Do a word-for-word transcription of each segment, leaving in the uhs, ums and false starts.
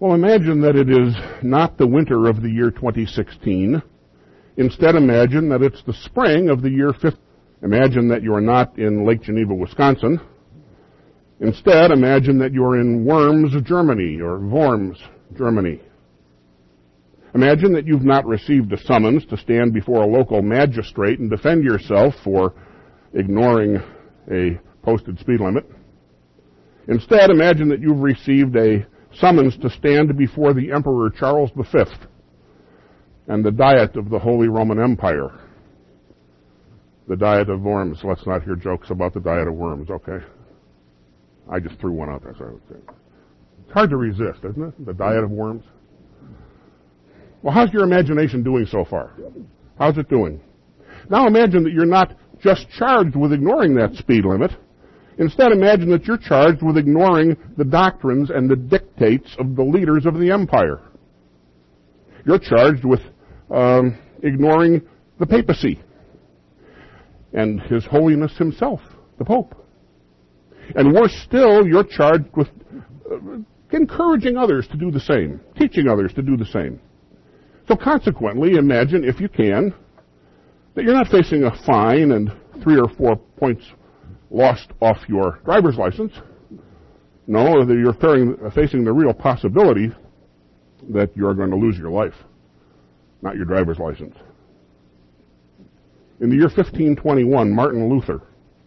Well, imagine that it is not the winter of the year twenty sixteen. Instead, imagine that it's the spring of the year fifteen. Imagine that you're not in Lake Geneva, Wisconsin. Instead, imagine that you're in Worms, Germany, or Worms, Germany. Imagine that you've not received a summons to stand before a local magistrate and defend yourself for ignoring a posted speed limit. Instead, imagine that you've received a summons to stand before the Emperor Charles the Fifth and the Diet of the Holy Roman Empire. The Diet of Worms. Let's not hear jokes about the Diet of Worms, okay? I just threw one out there. So it's hard to resist, isn't it? The Diet of Worms. Well, how's your imagination doing so far? How's it doing? Now imagine that you're not just charged with ignoring that speed limit. Instead, imagine that you're charged with ignoring the doctrines and the dictates of the leaders of the empire. You're charged with um, ignoring the papacy and His Holiness himself, the Pope. And worse still, you're charged with uh, encouraging others to do the same, teaching others to do the same. So consequently, imagine, if you can, that you're not facing a fine and three or four points lost off your driver's license. No, that you're facing the real possibility that you're going to lose your life, not your driver's license. In the year fifteen twenty-one, Martin Luther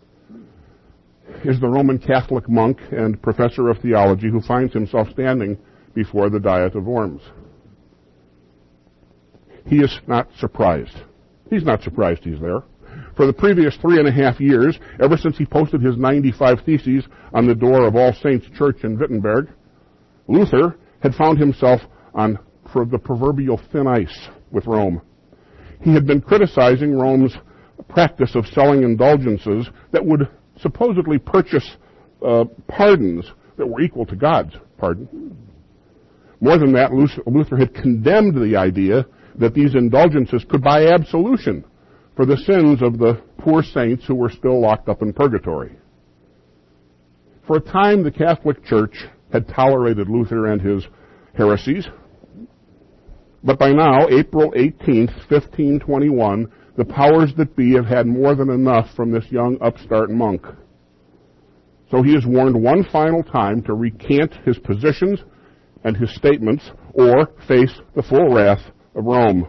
is the Roman Catholic monk and professor of theology who finds himself standing before the Diet of Worms. He is not surprised. He's not surprised he's there. For the previous three and a half years, ever since he posted his ninety-five Theses on the door of All Saints Church in Wittenberg, Luther had found himself on the proverbial thin ice with Rome. He had been criticizing Rome's practice of selling indulgences that would supposedly purchase uh, pardons that were equal to God's pardon. More than that, Luther had condemned the idea that these indulgences could buy absolution for the sins of the poor saints who were still locked up in purgatory. For a time, the Catholic Church had tolerated Luther and his heresies, but by now, April eighteenth, fifteen twenty-one, the powers that be have had more than enough from this young upstart monk. So he is warned one final time to recant his positions and his statements or face the full wrath of Rome.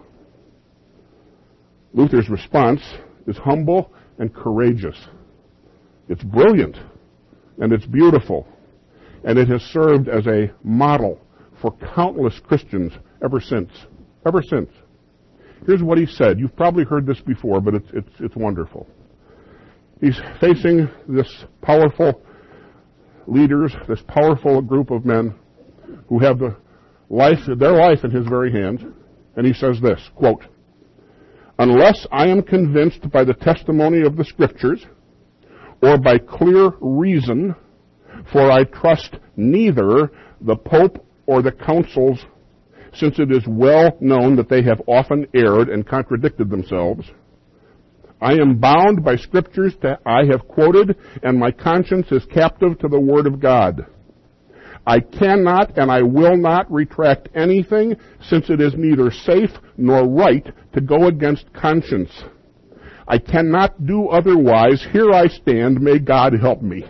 Luther's response is humble and courageous. It's brilliant and it's beautiful, and it has served as a model for countless Christians ever since. Ever since. Here's what he said. You've probably heard this before, but it's it's it's wonderful. He's facing this powerful leaders, this powerful group of men who have the life, their life in his very hands, and he says this, quote, "Unless I am convinced by the testimony of the Scriptures or by clear reason, for I trust neither the Pope or the councils, since it is well known that they have often erred and contradicted themselves. I am bound by Scriptures that I have quoted, and my conscience is captive to the Word of God. I cannot and I will not retract anything, since it is neither safe nor right to go against conscience. I cannot do otherwise. Here I stand. May God help me."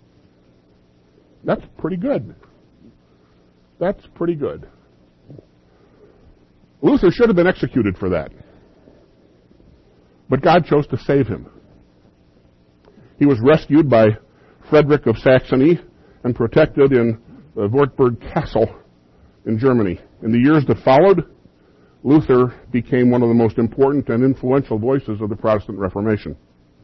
That's pretty good. That's pretty good. Luther should have been executed for that. But God chose to save him. He was rescued by Frederick of Saxony and protected in the Wartburg Castle in Germany. In the years that followed, Luther became one of the most important and influential voices of the Protestant Reformation.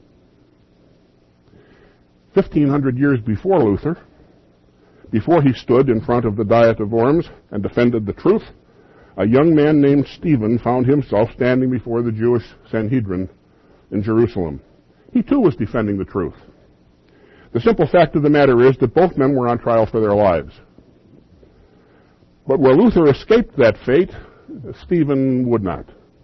Fifteen hundred years before Luther, before he stood in front of the Diet of Worms and defended the truth, a young man named Stephen found himself standing before the Jewish Sanhedrin in Jerusalem. He too was defending the truth. The simple fact of the matter is that both men were on trial for their lives. But where Luther escaped that fate, Stephen would not.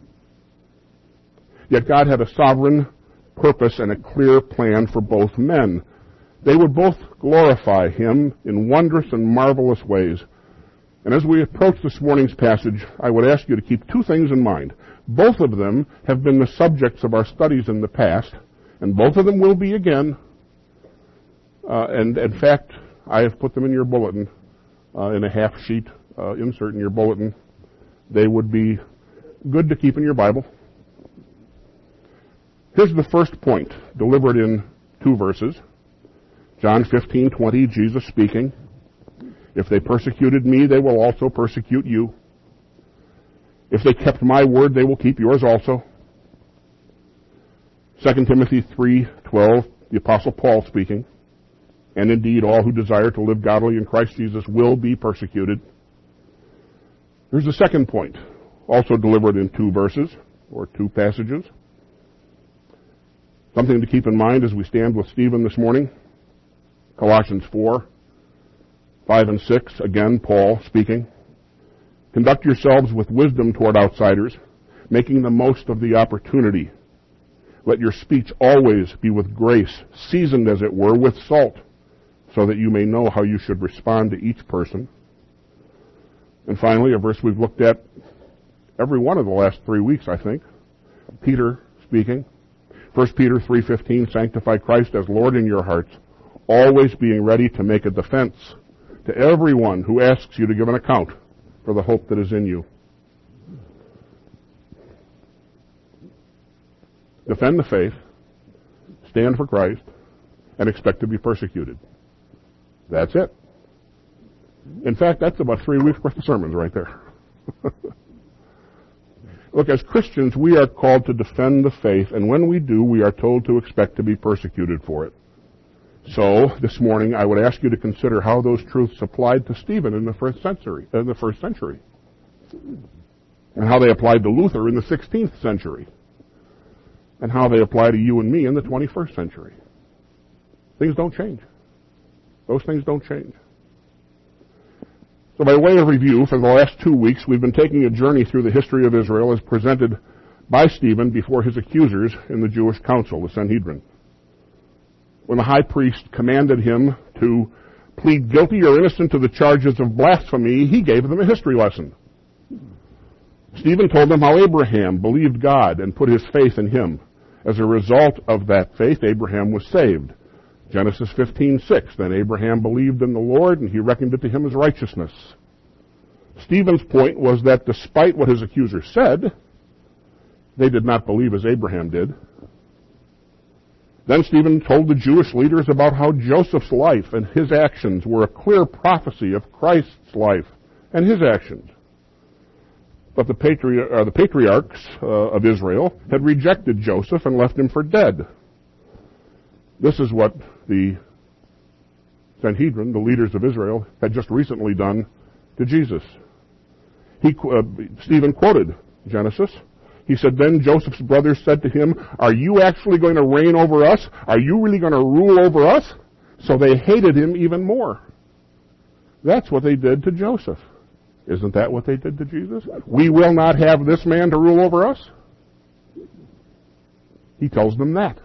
Yet God had a sovereign purpose and a clear plan for both men. They would both glorify Him in wondrous and marvelous ways. And as we approach this morning's passage, I would ask you to keep two things in mind. Both of them have been the subjects of our studies in the past, and both of them will be again. Uh, and in fact, I have put them in your bulletin, uh, in a half-sheet uh, insert in your bulletin. They would be good to keep in your Bible. Here's the first point, delivered in two verses. John fifteen twenty, Jesus speaking. If they persecuted me, they will also persecute you. If they kept my word, they will keep yours also. Second Timothy three twelve, the Apostle Paul speaking. And indeed, all who desire to live godly in Christ Jesus will be persecuted. Here's the second point, also delivered in two verses, or two passages. Something to keep in mind as we stand with Stephen this morning. Colossians four, five and six, again, Paul speaking. Conduct yourselves with wisdom toward outsiders, making the most of the opportunity. Let your speech always be with grace, seasoned as it were with salt, so that you may know how you should respond to each person. And finally, a verse we've looked at every one of the last three weeks, I think. Peter speaking. First Peter three fifteen, sanctify Christ as Lord in your hearts, always being ready to make a defense to everyone who asks you to give an account for the hope that is in you. Defend the faith, stand for Christ, and expect to be persecuted. That's it. In fact, that's about three weeks worth of sermons right there. Look, as Christians, we are called to defend the faith, and when we do, we are told to expect to be persecuted for it. So, this morning, I would ask you to consider how those truths applied to Stephen in the first century, in the first century, and how they applied to Luther in the sixteenth century, and how they apply to you and me in the twenty-first century. Things don't change. Those things don't change. So by way of review, for the last two weeks, we've been taking a journey through the history of Israel as presented by Stephen before his accusers in the Jewish council, the Sanhedrin. When the high priest commanded him to plead guilty or innocent to the charges of blasphemy, he gave them a history lesson. Stephen told them how Abraham believed God and put his faith in him. As a result of that faith, Abraham was saved. Genesis fifteen six, then Abraham believed in the Lord, and he reckoned it to him as righteousness. Stephen's point was that despite what his accusers said, they did not believe as Abraham did. Then Stephen told the Jewish leaders about how Joseph's life and his actions were a clear prophecy of Christ's life and his actions. But the, patri- uh, the patriarchs uh, of Israel had rejected Joseph and left him for dead. This is what the Sanhedrin, the leaders of Israel, had just recently done to Jesus. He, uh, Stephen quoted Genesis. He said, then Joseph's brothers said to him, are you actually going to reign over us? Are you really going to rule over us? So they hated him even more. That's what they did to Joseph. Isn't that what they did to Jesus? We will not have this man to rule over us. He tells them that.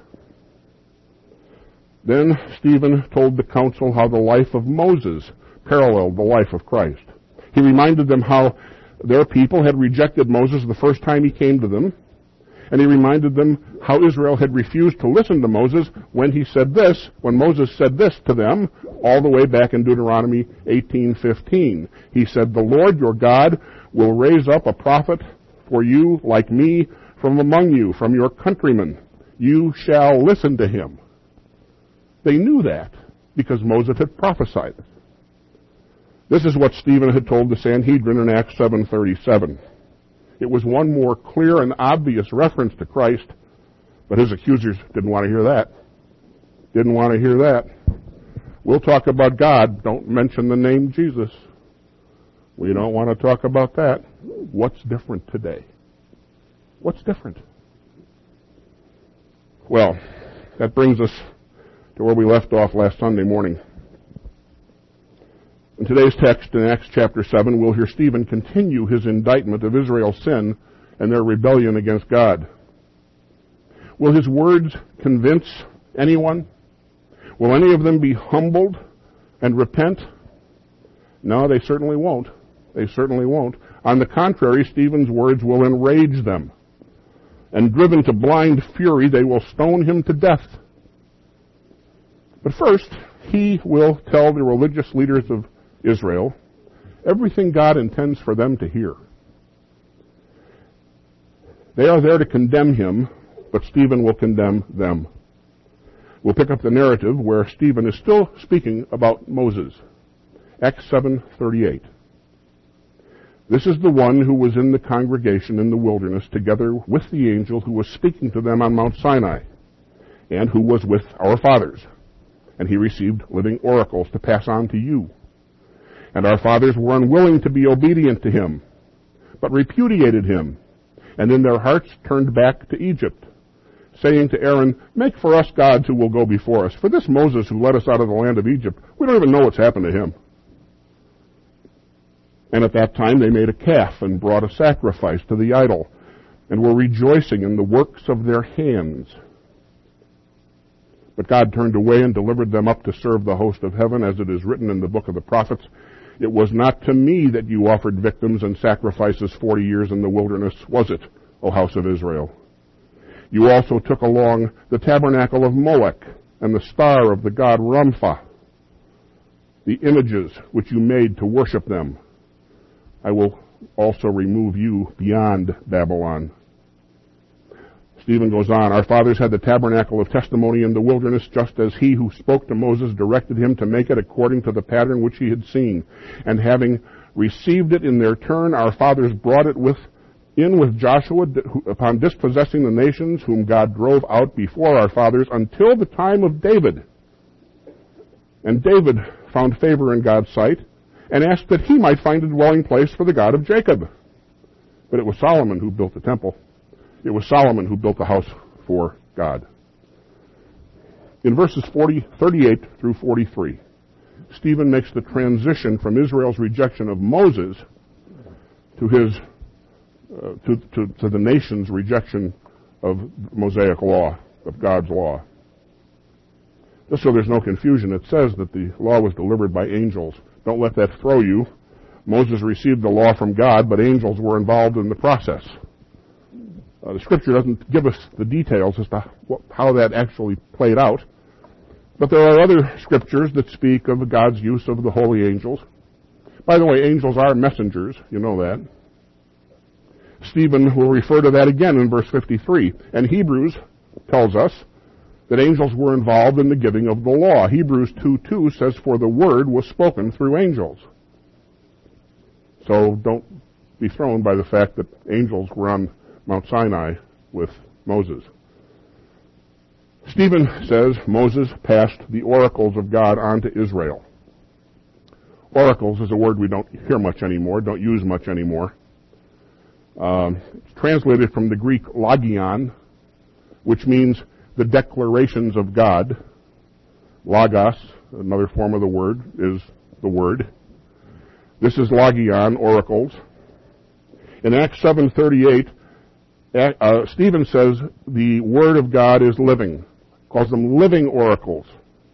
Then Stephen told the council how the life of Moses paralleled the life of Christ. He reminded them how their people had rejected Moses the first time he came to them, and he reminded them how Israel had refused to listen to Moses when he said this, when Moses said this to them, all the way back in Deuteronomy eighteen fifteen. He said, the Lord your God will raise up a prophet for you like me from among you, from your countrymen. You shall listen to him. They knew that because Moses had prophesied it. This is what Stephen had told the Sanhedrin in Acts seven thirty-seven. It was one more clear and obvious reference to Christ, but his accusers didn't want to hear that. Didn't want to hear that. We'll talk about God. Don't mention the name Jesus. We don't want to talk about that. What's different today? What's different? Well, that brings us to where we left off last Sunday morning. In today's text in Acts chapter seven, we'll hear Stephen continue his indictment of Israel's sin and their rebellion against God. Will his words convince anyone? Will any of them be humbled and repent? No, they certainly won't. They certainly won't. On the contrary, Stephen's words will enrage them. And driven to blind fury, they will stone him to death. But first, he will tell the religious leaders of Israel everything God intends for them to hear. They are there to condemn him, but Stephen will condemn them. We'll pick up the narrative where Stephen is still speaking about Moses. Acts seven thirty-eight. This is the one who was in the congregation in the wilderness together with the angel who was speaking to them on Mount Sinai, and who was with our fathers. And he received living oracles to pass on to you. And our fathers were unwilling to be obedient to him, but repudiated him, and in their hearts turned back to Egypt, saying to Aaron, make for us gods who will go before us. For this Moses who led us out of the land of Egypt, we don't even know what's happened to him. And at that time they made a calf and brought a sacrifice to the idol, and were rejoicing in the works of their hands. But God turned away and delivered them up to serve the host of heaven, as it is written in the book of the prophets, it was not to me that you offered victims and sacrifices forty years in the wilderness, was it, O house of Israel? You also took along the tabernacle of Molech and the star of the god Rempha, the images which you made to worship them. I will also remove you beyond Babylon. Stephen goes on, our fathers had the tabernacle of testimony in the wilderness, just as he who spoke to Moses directed him to make it according to the pattern which he had seen. And having received it in their turn, our fathers brought it with in with Joshua upon dispossessing the nations whom God drove out before our fathers until the time of David. And David found favor in God's sight and asked that he might find a dwelling place for the God of Jacob. But it was Solomon who built the temple. It was Solomon who built the house for God. In verses forty, thirty-eight through forty-three, Stephen makes the transition from Israel's rejection of Moses to his uh, to, to, to the nation's rejection of Mosaic law, of God's law. Just so there's no confusion, it says that the law was delivered by angels. Don't let that throw you. Moses received the law from God, but angels were involved in the process. Uh, the Scripture doesn't give us the details as to what, how that actually played out. But there are other Scriptures that speak of God's use of the holy angels. By the way, angels are messengers. You know that. Stephen will refer to that again in verse fifty-three. And Hebrews tells us that angels were involved in the giving of the law. Hebrews two two says, for the word was spoken through angels. So don't be thrown by the fact that angels were on Mount Sinai with Moses. Stephen says Moses passed the oracles of God on to Israel. Oracles is a word we don't hear much anymore, don't use much anymore. Um, it's translated from the Greek logion, which means the declarations of God. Logos, another form of the word, is the word. This is logion, oracles. In Acts seven thirty-eight, uh, Stephen says the word of God is living. Calls them living oracles.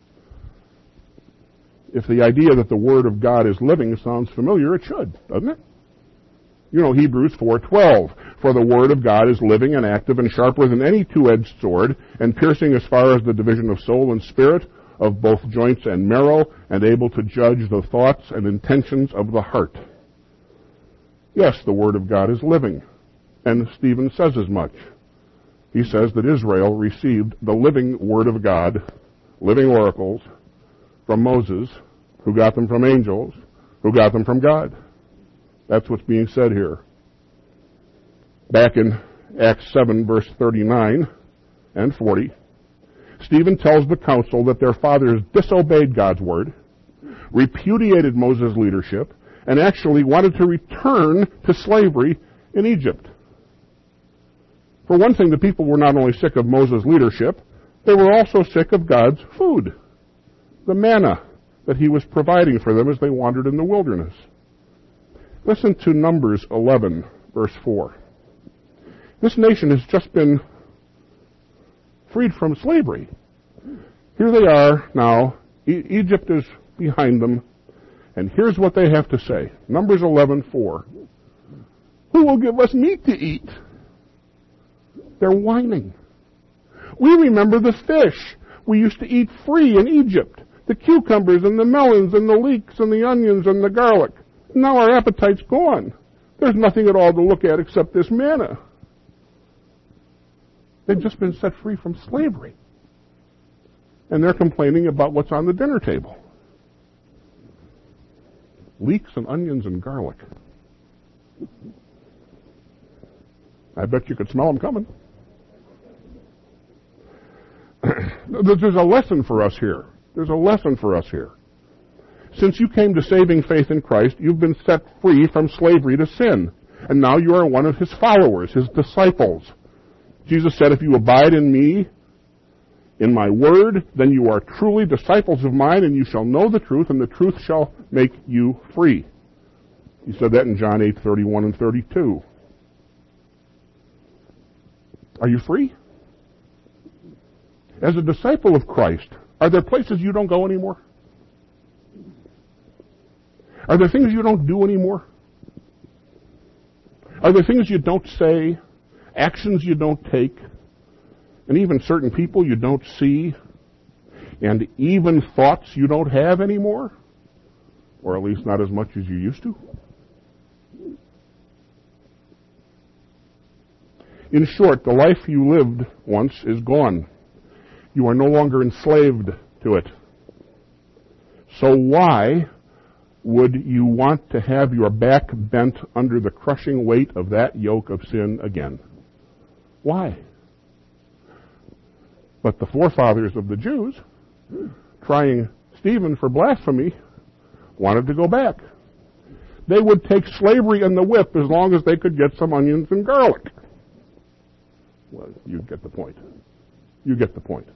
If the idea that the word of God is living sounds familiar, it should, doesn't it? You know Hebrews four twelve. For the word of God is living and active and sharper than any two-edged sword, and piercing as far as the division of soul and spirit, of both joints and marrow, and able to judge the thoughts and intentions of the heart. Yes, the word of God is living. And Stephen says as much. He says that Israel received the living word of God, living oracles, from Moses, who got them from angels, who got them from God. That's what's being said here. Back in Acts seven, verse thirty-nine and forty, Stephen tells the council that their fathers disobeyed God's word, repudiated Moses' leadership, and actually wanted to return to slavery in Egypt. For one thing, the people were not only sick of Moses' leadership, they were also sick of God's food, the manna that he was providing for them as they wandered in the wilderness. Listen to Numbers eleven, verse four. This nation has just been freed from slavery. Here they are now. E- Egypt is behind them, And here's what they have to say. Numbers eleven four. Who will give us meat to eat? They're whining. We remember the fish we used to eat free in Egypt. The cucumbers and the melons and the leeks and the onions and the garlic. Now our appetite's gone. There's nothing at all to look at except this manna. They've just been set free from slavery. And they're complaining about what's on the dinner table. Leeks and onions and garlic. I bet you could smell them coming. There's a lesson for us here. There's a lesson for us here. Since you came to saving faith in Christ, you've been set free from slavery to sin. And now you are one of His followers, His disciples. Jesus said, if you abide in me, in my word, then you are truly disciples of mine, and you shall know the truth, and the truth shall make you free. He said that in John eight thirty-one and thirty-two. Are you free? As a disciple of Christ, are there places you don't go anymore? Are there things you don't do anymore? Are there things you don't say, actions you don't take, and even certain people you don't see, and even thoughts you don't have anymore? Or at least not as much as you used to? In short, the life you lived once is gone. You are no longer enslaved to it. So why would you want to have your back bent under the crushing weight of that yoke of sin again? Why? But the forefathers of the Jews, trying Stephen for blasphemy, wanted to go back. They would take slavery and the whip as long as they could get some onions and garlic. Well, you get the point. You get the point.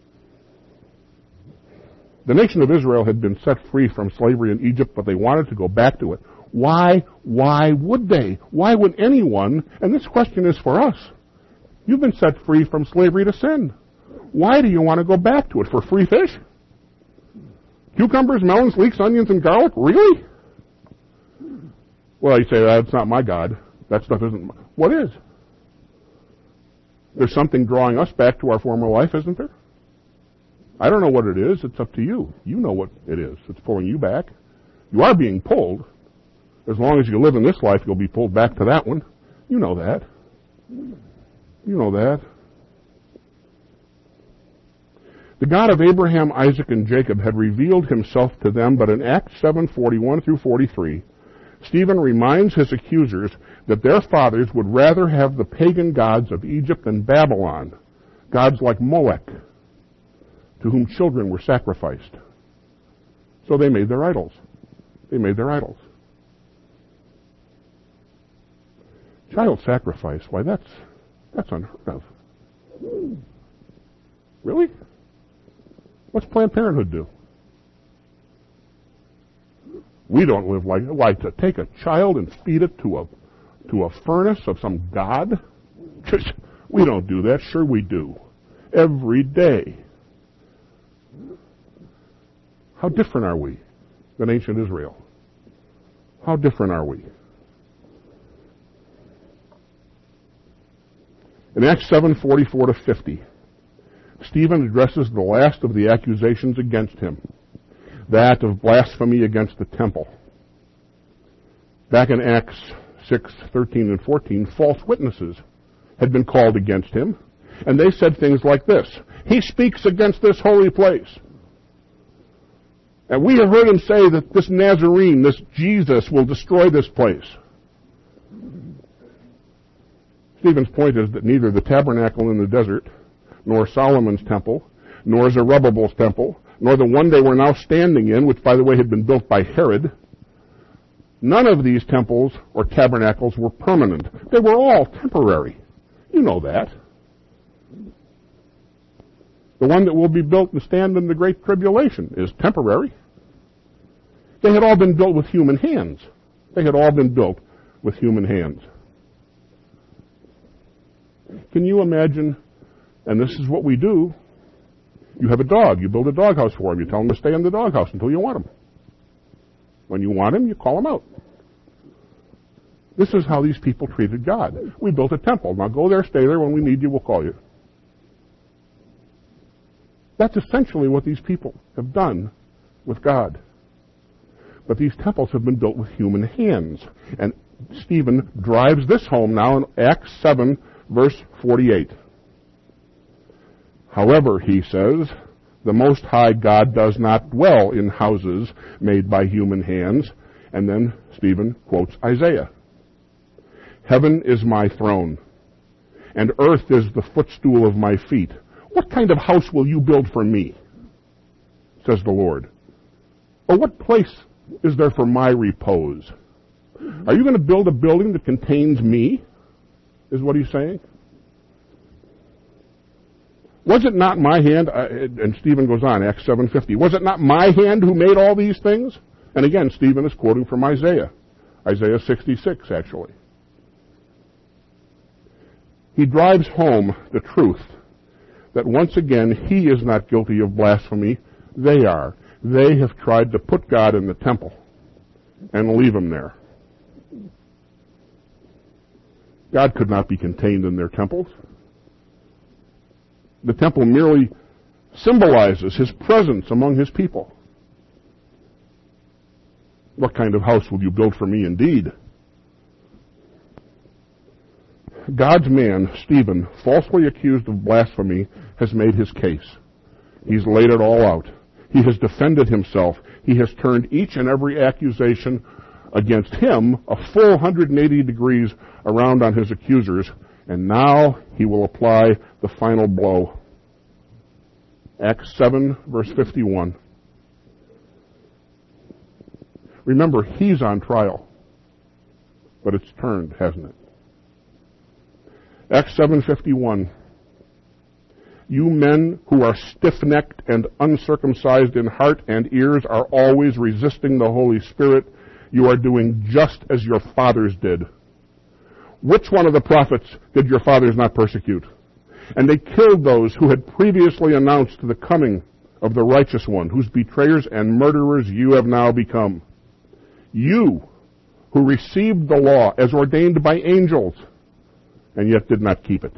The nation of Israel had been set free from slavery in Egypt, but they wanted to go back to it. Why? Why would they? Why would anyone? And this question is for us. You've been set free from slavery to sin. Why do you want to go back to it? For free fish? Cucumbers, melons, leeks, onions, and garlic? Really? Well, you say, that's not my God. That stuff isn't... What is? There's something drawing us back to our former life, isn't there? I don't know what it is. It's up to you. You know what it is. It's pulling you back. You are being pulled. As long as you live in this life, you'll be pulled back to that one. You know that. You know that. The God of Abraham, Isaac, and Jacob had revealed himself to them, but in Acts seven forty-one through forty-three, Stephen reminds his accusers that their fathers would rather have the pagan gods of Egypt and Babylon, gods like Molech, to whom children were sacrificed. So they made their idols. They made their idols. Child sacrifice, why that's that's unheard of. Really? What's Planned Parenthood do? We don't live like why to take a child and feed it to a to a furnace of some god? We don't do that. Sure we do. Every day. How different are we than ancient Israel? How different are we? In Acts seven forty-four to fifty, Stephen addresses the last of the accusations against him, that of blasphemy against the temple. Back in Acts six thirteen and fourteen, false witnesses had been called against him, and they said things like this: he speaks against this holy place. And we have heard him say that this Nazarene, this Jesus, will destroy this place. Stephen's point is that neither the tabernacle in the desert, nor Solomon's temple, nor Zerubbabel's temple, nor the one they were now standing in, which, by the way, had been built by Herod, none of these temples or tabernacles were permanent. They were all temporary. You know that. The one that will be built and stand in the Great Tribulation is temporary. They had all been built with human hands. They had all been built with human hands. Can you imagine, and this is what we do, you have a dog, you build a doghouse for him, you tell him to stay in the doghouse until you want him. When you want him, you call him out. This is how these people treated God. We built a temple. Now go there, stay there. When we need you, we'll call you. That's essentially what these people have done with God. But these temples have been built with human hands. And Stephen drives this home now in Acts seven, verse forty-eight. However, he says, the Most High God does not dwell in houses made by human hands. And then Stephen quotes Isaiah. Heaven is my throne, and earth is the footstool of my feet. What kind of house will you build for me? Says the Lord. Or what place is there for my repose? Are you going to build a building that contains me? Is what he's saying. Was it not my hand, uh, and Stephen goes on, Acts seven fifty, was it not my hand who made all these things? And again, Stephen is quoting from Isaiah. Isaiah sixty-six, actually. He drives home the truth that once again he is not guilty of blasphemy, they are. They have tried to put God in the temple and leave him there. God could not be contained in their temples. The temple merely symbolizes his presence among his people. What kind of house will you build for me indeed? God's man, Stephen, falsely accused of blasphemy, has made his case. He's laid it all out. He has defended himself. He has turned each and every accusation against him a full one hundred eighty degrees around on his accusers, and now he will apply the final blow. Acts seven, verse fifty-one. Remember, he's on trial, but it's turned, hasn't it? Acts seven fifty-one. You men who are stiff-necked and uncircumcised in heart and ears are always resisting the Holy Spirit. You are doing just as your fathers did. Which one of the prophets did your fathers not persecute? And they killed those who had previously announced the coming of the righteous one, whose betrayers and murderers you have now become. You, who received the law as ordained by angels, and yet did not keep it.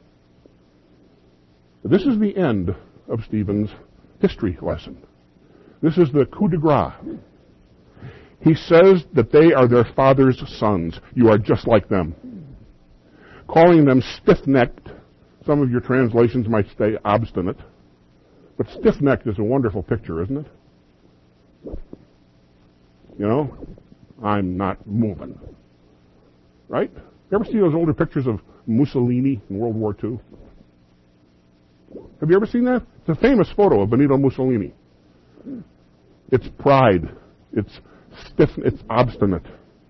This is the end of Stephen's history lesson. This is the coup de grace. He says that they are their father's sons. You are just like them. Calling them stiff-necked. Some of your translations might say obstinate. But stiff-necked is a wonderful picture, isn't it? You know, I'm not moving. Right? You ever see those older pictures of Mussolini in World War Two? Have you ever seen that? It's a famous photo of Benito Mussolini. It's pride. It's stiff. It's obstinate.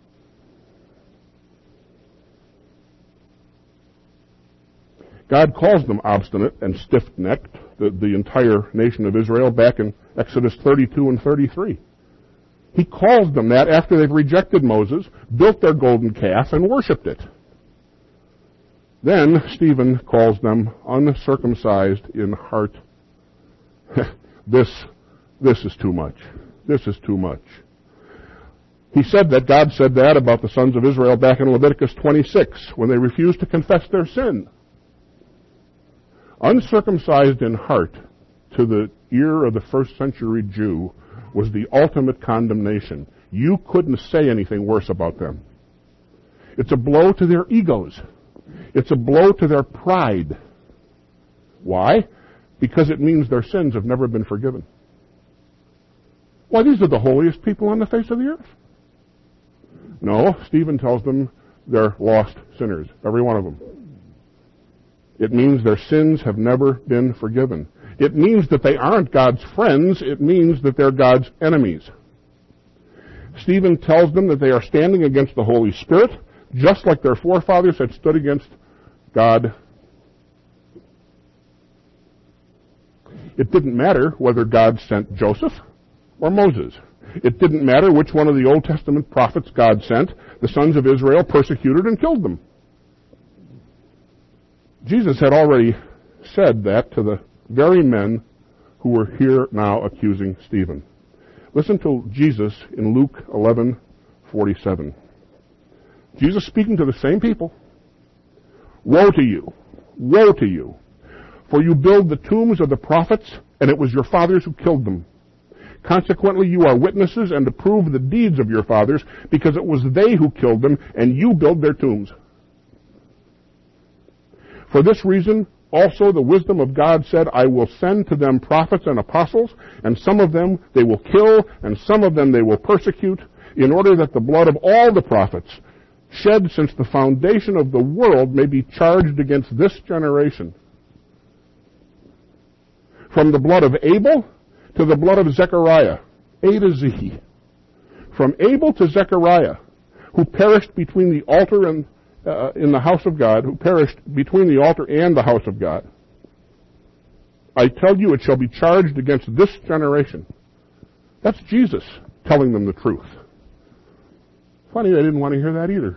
God calls them obstinate and stiff-necked, the, the entire nation of Israel, back in Exodus thirty-two and thirty-three. He calls them that after they've rejected Moses, built their golden calf, and worshipped it. Then Stephen calls them uncircumcised in heart. this, this is too much. This is too much. He said that, God said that about the sons of Israel back in Leviticus twenty-six, when they refused to confess their sin. Uncircumcised in heart, to the ear of the first century Jew, was the ultimate condemnation. You couldn't say anything worse about them. It's a blow to their egos. It's a blow to their pride. Why? Because it means their sins have never been forgiven. Why, these are the holiest people on the face of the earth. No, Stephen tells them they're lost sinners, every one of them. It means their sins have never been forgiven. It means that they aren't God's friends. It means that they're God's enemies. Stephen tells them that they are standing against the Holy Spirit, just like their forefathers had stood against God. It didn't matter whether God sent Joseph or Moses. It didn't matter which one of the Old Testament prophets God sent. The sons of Israel persecuted and killed them. Jesus had already said that to the very men who were here now accusing Stephen. Listen to Jesus in Luke eleven forty-seven. Jesus speaking to the same people. Woe to you! Woe to you! For you build the tombs of the prophets, and it was your fathers who killed them. Consequently, you are witnesses and approve the deeds of your fathers, because it was they who killed them, and you build their tombs. For this reason, also the wisdom of God said, I will send to them prophets and apostles, and some of them they will kill, and some of them they will persecute, in order that the blood of all the prophets shed since the foundation of the world may be charged against this generation. From the blood of Abel to the blood of Zechariah, A to Z. From Abel to Zechariah, who perished between the altar and uh, in the house of God, who perished between the altar and the house of God. I tell you, it shall be charged against this generation. That's Jesus telling them the truth. Funny, they didn't want to hear that either.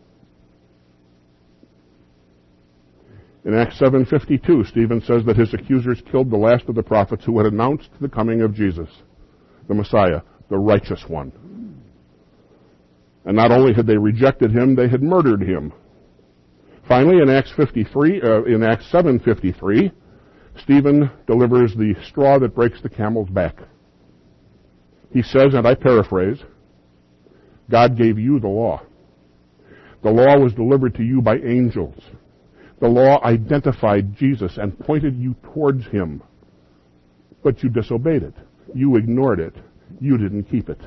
In Acts seven fifty-two, Stephen says that his accusers killed the last of the prophets who had announced the coming of Jesus, the Messiah, the righteous one. And not only had they rejected him, they had murdered him. Finally, in Acts fifty-three, uh, in Acts seven fifty-three, Stephen delivers the straw that breaks the camel's back. He says, and I paraphrase, God gave you the law. The law was delivered to you by angels. The law identified Jesus and pointed you towards him. But you disobeyed it. You ignored it. You didn't keep it.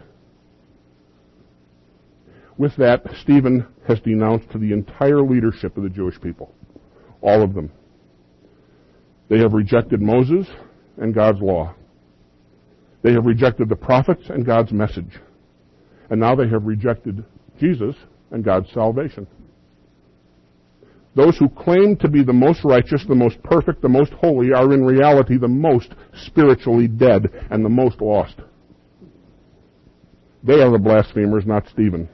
With that, Stephen has denounced to the entire leadership of the Jewish people. All of them. They have rejected Moses and God's law. They have rejected the prophets and God's message. And now they have rejected Jesus and God's salvation. Those who claim to be the most righteous, the most perfect, the most holy are in reality the most spiritually dead and the most lost. They are the blasphemers, not Stephen.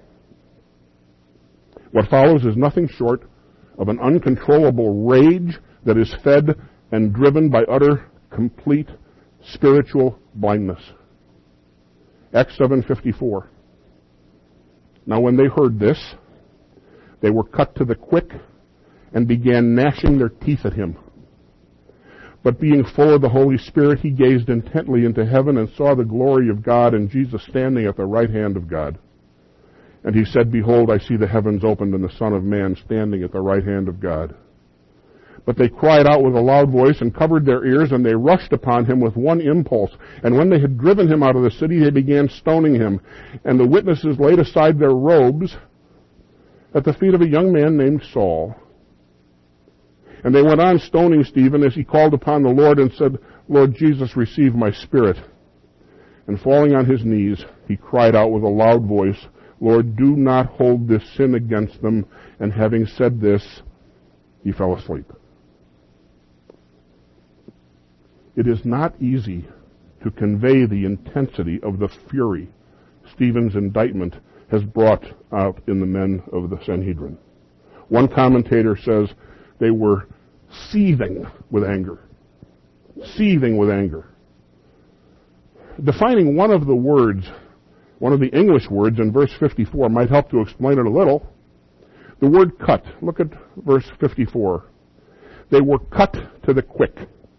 What follows is nothing short of an uncontrollable rage that is fed and driven by utter, complete spiritual blindness. Acts seven fifty-four. Now when they heard this, they were cut to the quick and began gnashing their teeth at him. But being full of the Holy Spirit, he gazed intently into heaven and saw the glory of God and Jesus standing at the right hand of God. And he said, Behold, I see the heavens opened and the Son of Man standing at the right hand of God. But they cried out with a loud voice and covered their ears, and they rushed upon him with one impulse. And when they had driven him out of the city, they began stoning him. And the witnesses laid aside their robes at the feet of a young man named Saul. And they went on stoning Stephen as he called upon the Lord and said, Lord Jesus, receive my spirit. And falling on his knees, he cried out with a loud voice, Lord, do not hold this sin against them. And having said this, he fell asleep. It is not easy to convey the intensity of the fury Stephen's indictment has brought out in the men of the Sanhedrin. One commentator says they were seething with anger. Seething with anger. Defining one of the words, one of the English words in verse fifty-four might help to explain it a little. The word cut. Look at verse fifty-four. They were cut to the quick.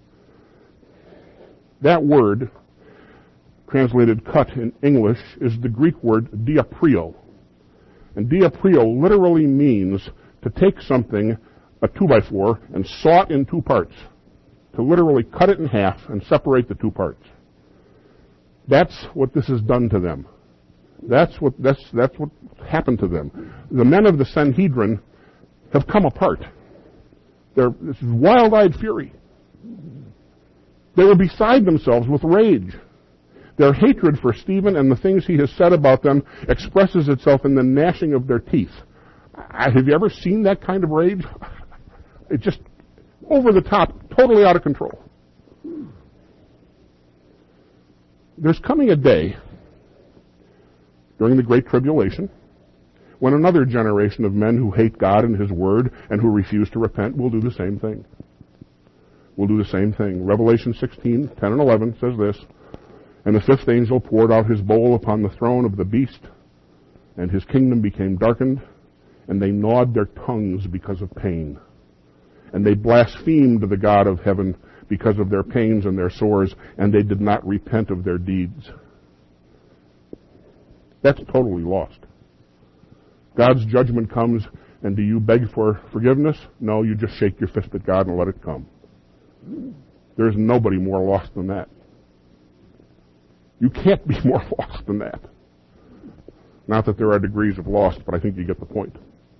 That word, translated cut in English, is the Greek word diaprio. And diaprio literally means to take something, a two by four, and saw it in two parts. To literally cut it in half and separate the two parts. That's what this has done to them. That's what that's that's what happened to them. The men of the Sanhedrin have come apart. They're, this is wild-eyed fury. They were beside themselves with rage. Their hatred for Stephen and the things he has said about them expresses itself in the gnashing of their teeth. Have you ever seen that kind of rage? It's just over the top, totally out of control. There's coming a day during the Great Tribulation when another generation of men who hate God and His Word and who refuse to repent will do the same thing. Will do the same thing. Revelation sixteen, ten and eleven says this, And the fifth angel poured out his bowl upon the throne of the beast, and his kingdom became darkened, and they gnawed their tongues because of pain. And they blasphemed the God of heaven because of their pains and their sores, and they did not repent of their deeds. That's totally lost. God's judgment comes, and do you beg for forgiveness? No, you just shake your fist at God and let it come. There's nobody more lost than that. You can't be more lost than that. Not that there are degrees of lost, but I think you get the point.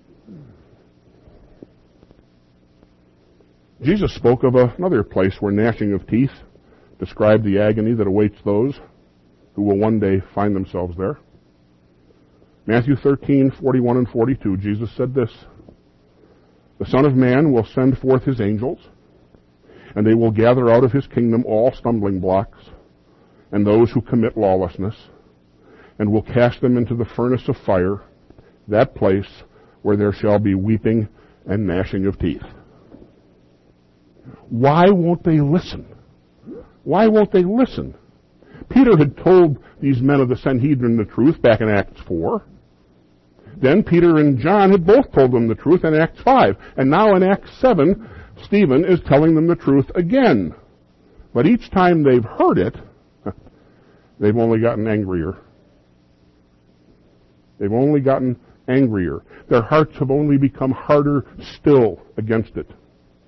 Jesus spoke of another place where gnashing of teeth described the agony that awaits those who will one day find themselves there. Matthew thirteen, forty-one and forty-two, Jesus said this, "The Son of Man will send forth his angels, and they will gather out of his kingdom all stumbling blocks and those who commit lawlessness, and will cast them into the furnace of fire, that place where there shall be weeping and gnashing of teeth." Why won't they listen? Why won't they listen? Peter had told these men of the Sanhedrin the truth back in Acts four. Then Peter and John had both told them the truth in Acts five. And now in Acts seven, Stephen is telling them the truth again. But each time they've heard it, they've only gotten angrier. They've only gotten angrier. Their hearts have only become harder still against it.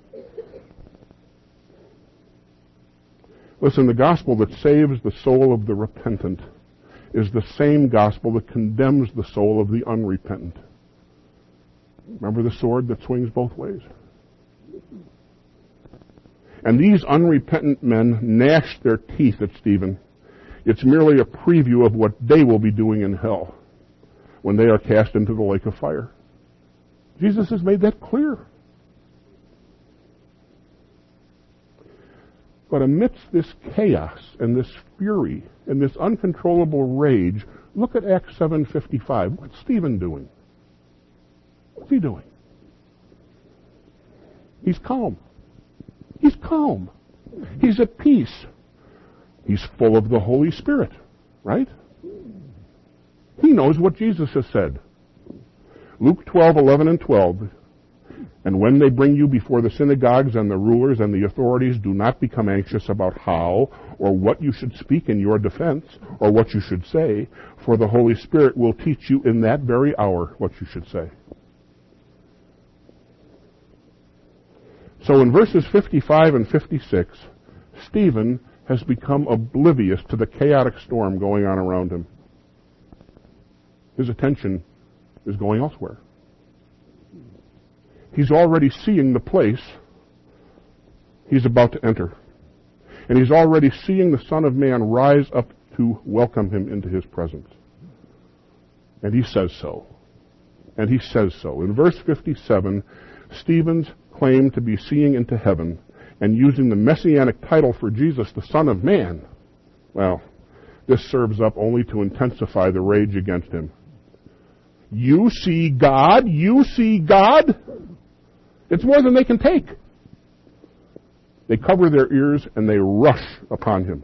Listen, the gospel that saves the soul of the repentant is the same gospel that condemns the soul of the unrepentant. Remember the sword that swings both ways? And these unrepentant men gnashed their teeth at Stephen. It's merely a preview of what they will be doing in hell when they are cast into the lake of fire. Jesus has made that clear. But amidst this chaos and this fury and this uncontrollable rage, look at Acts seven fifty-five. What's Stephen doing? What's he doing? He's calm. He's calm. He's at peace. He's full of the Holy Spirit, right? He knows what Jesus has said. Luke twelve, eleven and twelve. "And when they bring you before the synagogues and the rulers and the authorities, do not become anxious about how or what you should speak in your defense or what you should say, for the Holy Spirit will teach you in that very hour what you should say." So in verses fifty-five and fifty-six, Stephen has become oblivious to the chaotic storm going on around him. His attention is going elsewhere. He's already seeing the place he's about to enter. And he's already seeing the Son of Man rise up to welcome him into his presence. And he says so. And he says so. In verse fifty-seven, Stephen's claim to be seeing into heaven and using the messianic title for Jesus, the Son of Man, well, this serves up only to intensify the rage against him. You see God? You see God? It's more than they can take. They cover their ears and they rush upon him.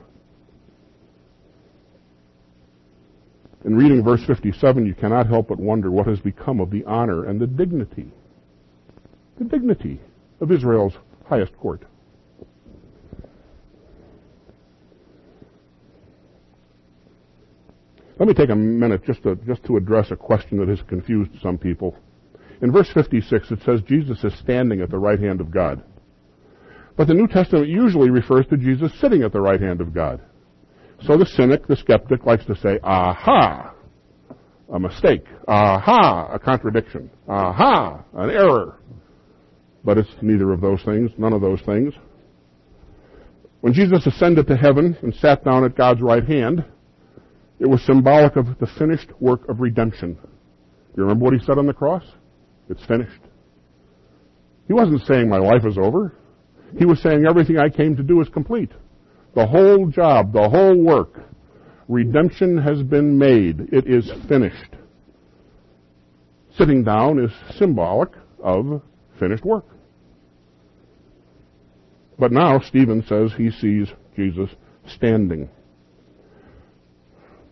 In reading verse fifty-seven, you cannot help but wonder what has become of the honor and the dignity, the dignity of Israel's highest court. Let me take a minute just to, just to address a question that has confused some people. In verse fifty-six, it says Jesus is standing at the right hand of God. But the New Testament usually refers to Jesus sitting at the right hand of God. So the cynic, the skeptic, likes to say, aha, a mistake. Aha, a contradiction. Aha, an error. But it's neither of those things, none of those things. When Jesus ascended to heaven and sat down at God's right hand, it was symbolic of the finished work of redemption. You remember what he said on the cross? It's finished. He wasn't saying my life is over. He was saying everything I came to do is complete. The whole job, the whole work, redemption has been made. It is finished. Sitting down is symbolic of finished work. But now Stephen says he sees Jesus standing.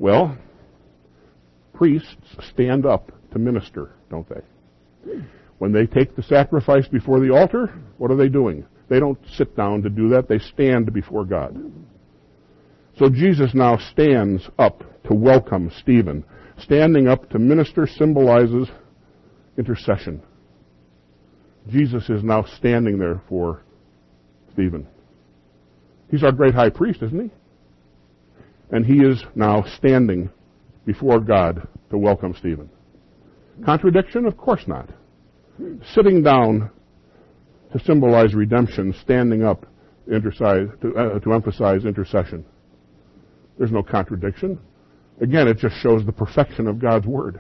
Well, priests stand up to minister, don't they? When they take the sacrifice before the altar, what are they doing? They don't sit down to do that. They stand before God. So Jesus now stands up to welcome Stephen. Standing up to minister symbolizes intercession. Jesus is now standing there for Stephen. He's our great high priest, isn't he? And he is now standing before God to welcome Stephen. Contradiction? Of course not. Sitting down to symbolize redemption, standing up to, uh, to emphasize intercession. There's no contradiction. Again, it just shows the perfection of God's Word.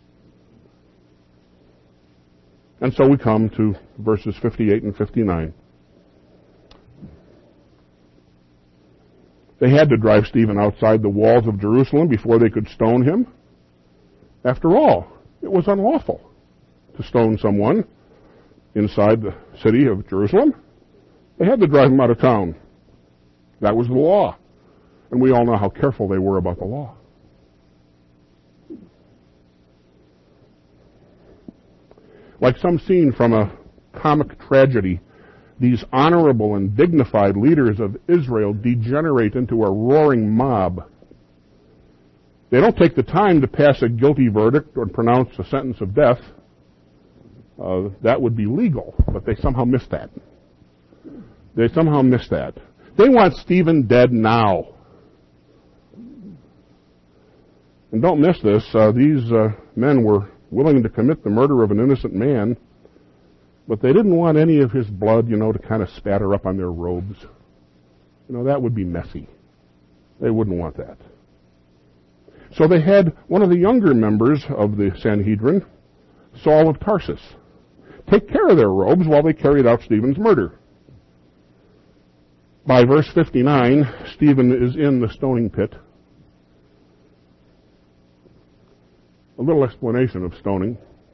And so we come to verses fifty-eight and fifty-nine. They had to drive Stephen outside the walls of Jerusalem before they could stone him. After all, it was unlawful to stone someone inside the city of Jerusalem. They had to drive him out of town. That was the law. And we all know how careful they were about the law. Like some scene from a comic tragedy, these honorable and dignified leaders of Israel degenerate into a roaring mob. They don't take the time to pass a guilty verdict or pronounce a sentence of death. Uh, that would be legal, but they somehow miss that. They somehow miss that. They want Stephen dead now. And don't miss this. Uh, these uh, men were willing to commit the murder of an innocent man, but they didn't want any of his blood, you know, to kind of spatter up on their robes. You know, that would be messy. They wouldn't want that. So they had one of the younger members of the Sanhedrin, Saul of Tarsus, take care of their robes while they carried out Stephen's murder. By verse fifty-nine, Stephen is in the stoning pit. A little explanation of stoning.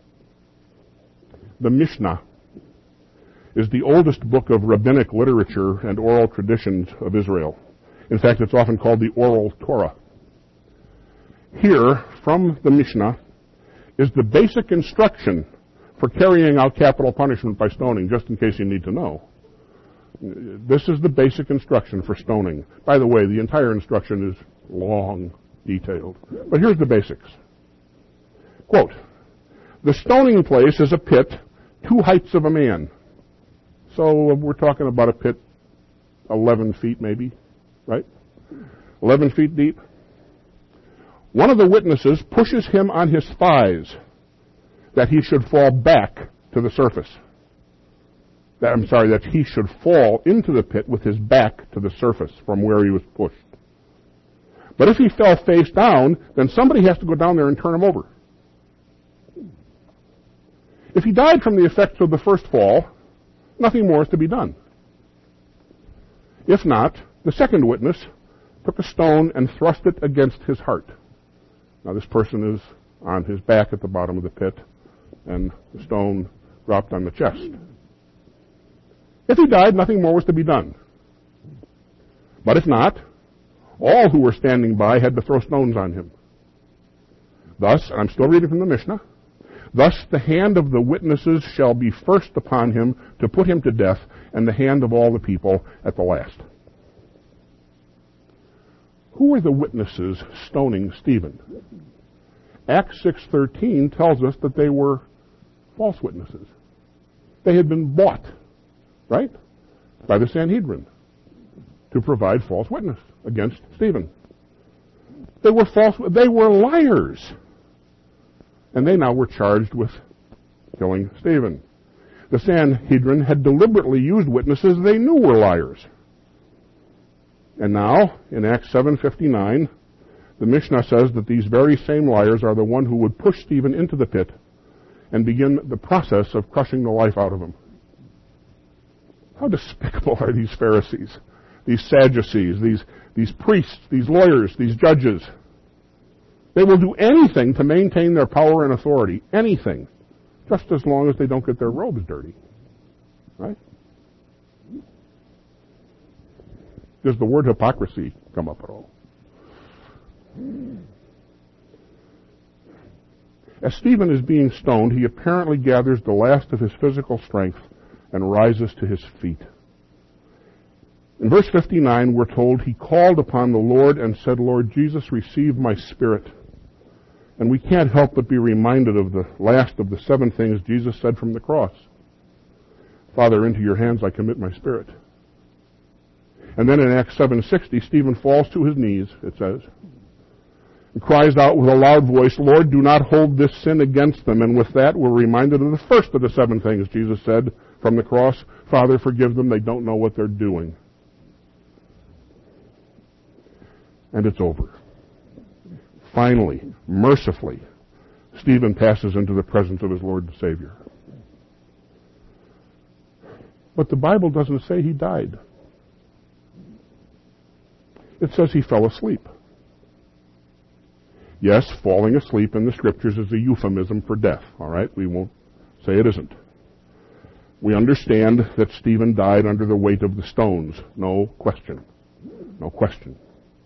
The Mishnah is the oldest book of rabbinic literature and oral traditions of Israel. In fact, it's often called the Oral Torah. Here, from the Mishnah, is the basic instruction for carrying out capital punishment by stoning, just in case you need to know. This is the basic instruction for stoning. By the way, the entire instruction is long, detailed. But here's the basics. Quote, the stoning place is a pit two heights of a man. So we're talking about a pit eleven feet maybe, right? eleven feet deep. One of the witnesses pushes him on his thighs that he should fall back to the surface. That, I'm sorry, that he should fall into the pit with his back to the surface from where he was pushed. But if he fell face down, then somebody has to go down there and turn him over. If he died from the effects of the first fall, nothing more is to be done. If not, the second witness took a stone and thrust it against his heart. Now this person is on his back at the bottom of the pit, and the stone dropped on the chest. If he died, nothing more was to be done. But if not, all who were standing by had to throw stones on him. Thus, and I'm still reading from the Mishnah, thus the hand of the witnesses shall be first upon him to put him to death, and the hand of all the people at the last. Who were the witnesses stoning Stephen? Acts six thirteen tells us that they were false witnesses. They had been bought, right, by the Sanhedrin to provide false witness against Stephen. They were false. They were liars. And they now were charged with killing Stephen. The Sanhedrin had deliberately used witnesses they knew were liars. And now, in Acts seven fifty-nine, the Mishnah says that these very same liars are the one who would push Stephen into the pit and begin the process of crushing the life out of him. How despicable are these Pharisees, these Sadducees, these, these priests, these lawyers, these judges? They will do anything to maintain their power and authority. Anything. Just as long as they don't get their robes dirty. Right? Does the word hypocrisy come up at all? As Stephen is being stoned, he apparently gathers the last of his physical strength and rises to his feet. In verse fifty-nine, we're told, he called upon the Lord and said, Lord Jesus, receive my spirit. And we can't help but be reminded of the last of the seven things Jesus said from the cross. Father, into your hands I commit my spirit. And then in Acts seven sixty, Stephen falls to his knees, it says, and cries out with a loud voice, Lord, do not hold this sin against them. And with that, we're reminded of the first of the seven things Jesus said from the cross, Father, forgive them, they don't know what they're doing. And it's over. Finally, mercifully, Stephen passes into the presence of his Lord and Savior. But the Bible doesn't say he died. It says he fell asleep. Yes, falling asleep in the Scriptures is a euphemism for death, all right? We won't say it isn't. We understand that Stephen died under the weight of the stones. No question. No question.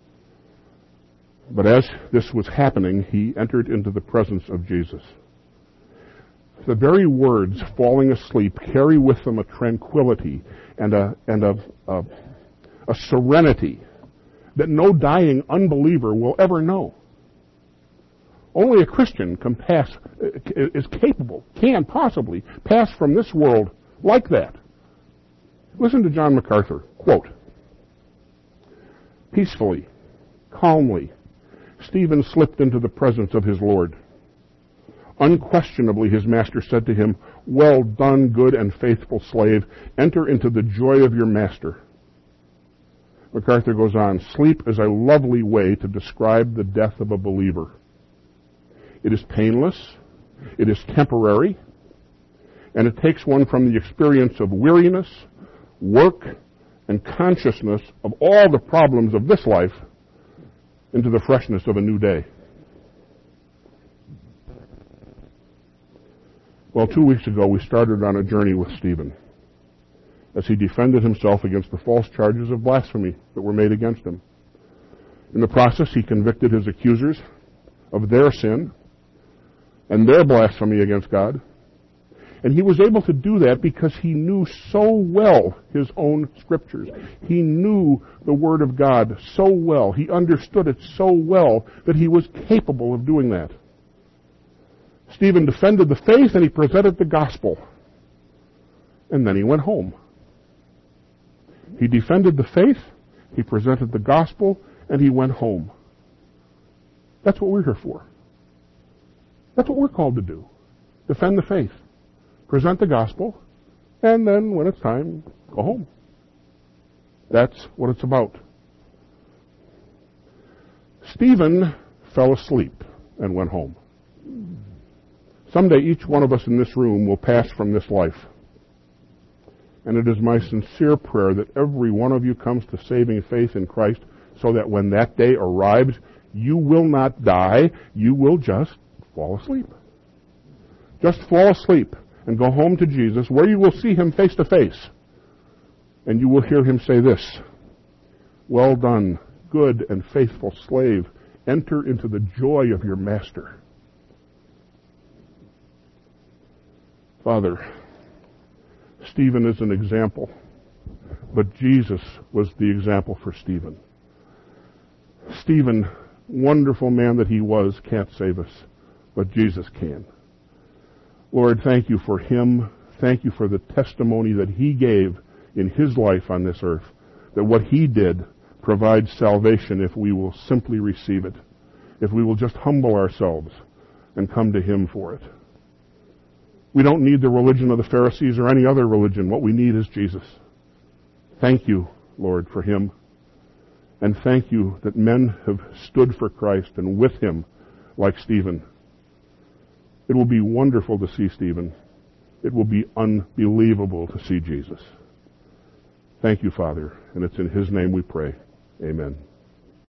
But as this was happening, he entered into the presence of Jesus. The very words, falling asleep, carry with them a tranquility and a, and a, a, a serenity that no dying unbeliever will ever know. Only a Christian can pass, is capable, can possibly pass from this world like that. Listen to John MacArthur, quote, peacefully, calmly, Stephen slipped into the presence of his Lord. Unquestionably, his master said to him, well done, good and faithful slave. Enter into the joy of your master. MacArthur goes on, sleep is a lovely way to describe the death of a believer. It is painless, it is temporary, and it takes one from the experience of weariness, work, and consciousness of all the problems of this life into the freshness of a new day. Well, two weeks ago we started on a journey with Stephen as he defended himself against the false charges of blasphemy that were made against him. In the process, he convicted his accusers of their sin and their blasphemy against God. And he was able to do that because he knew so well his own Scriptures. He knew the Word of God so well. He understood it so well that he was capable of doing that. Stephen defended the faith and he presented the gospel. And then he went home. He defended the faith, he presented the gospel, and he went home. That's what we're here for. That's what we're called to do. Defend the faith. Present the gospel, and then when it's time, go home. That's what it's about. Stephen fell asleep and went home. Someday each one of us in this room will pass from this life. And it is my sincere prayer that every one of you comes to saving faith in Christ so that when that day arrives, you will not die, you will just fall asleep. Just fall asleep and go home to Jesus, where you will see him face to face. And you will hear him say this, well done, good and faithful slave. Enter into the joy of your master. Father, Stephen is an example, but Jesus was the example for Stephen. Stephen, wonderful man that he was, can't save us, but Jesus can. Lord, thank you for him. Thank you for the testimony that he gave in his life on this earth, that what he did provides salvation if we will simply receive it, if we will just humble ourselves and come to him for it. We don't need the religion of the Pharisees or any other religion. What we need is Jesus. Thank you, Lord, for him. And thank you that men have stood for Christ and with him like Stephen. It will be wonderful to see Stephen. It will be unbelievable to see Jesus. Thank you, Father, and it's in his name we pray. Amen.